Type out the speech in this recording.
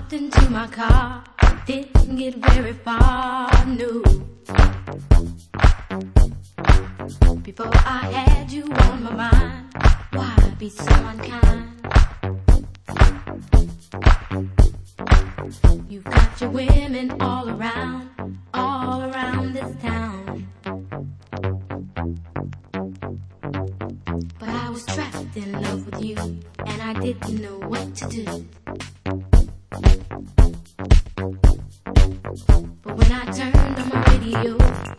Hopped into my car, didn't get very far, no. Before I had you on my mind, why be so unkind? You've got your women all around this town. But I was trapped in love with you, and I didn't know what to do. But when I turned on my radio,